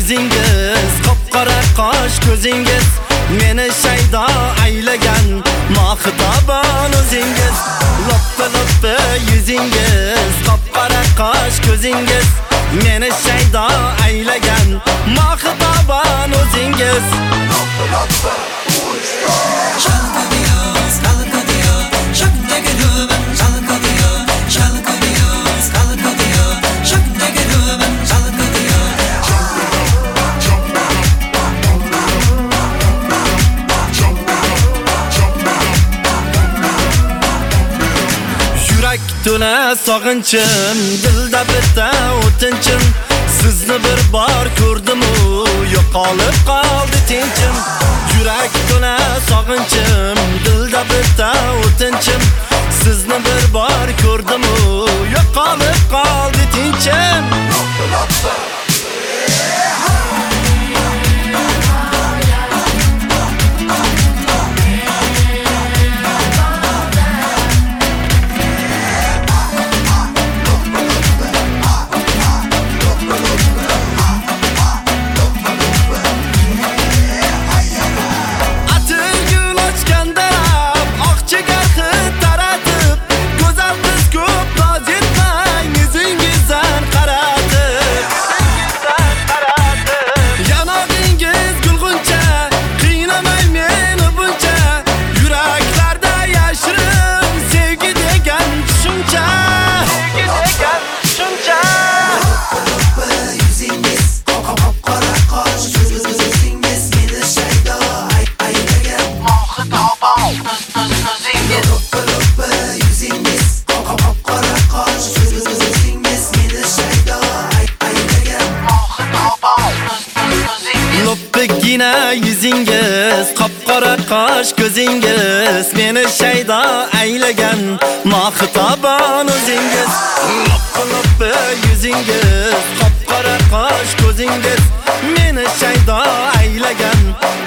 yuzingiz, qop-qora qosh ko'zingiz, meni shaydo aylagan mohitaban o'zingiz. Loppa-loppa yuzingiz, qop-qora qosh ko'zingiz, meni shaydo aylagan mohitaban o'zingiz. Tuna sog'inchim, dilda bitta o'tinchim, sizni bir bor ko'rdim-u, yo'qolib qoldi tinchim. Yurak tuna sog'inchim, dilda bitta o'tinchim, sizni bir bor ko'rdim-u, yo'qolib qoldi tinchim. Loppigina yuzingiz, qop-qora qosh ko'zingiz, meni shaydo aylagan mohitaban o'zingiz. Loppa-loppa yuzingiz, qop-qora qosh ko'zingiz, meni shaydo aylagan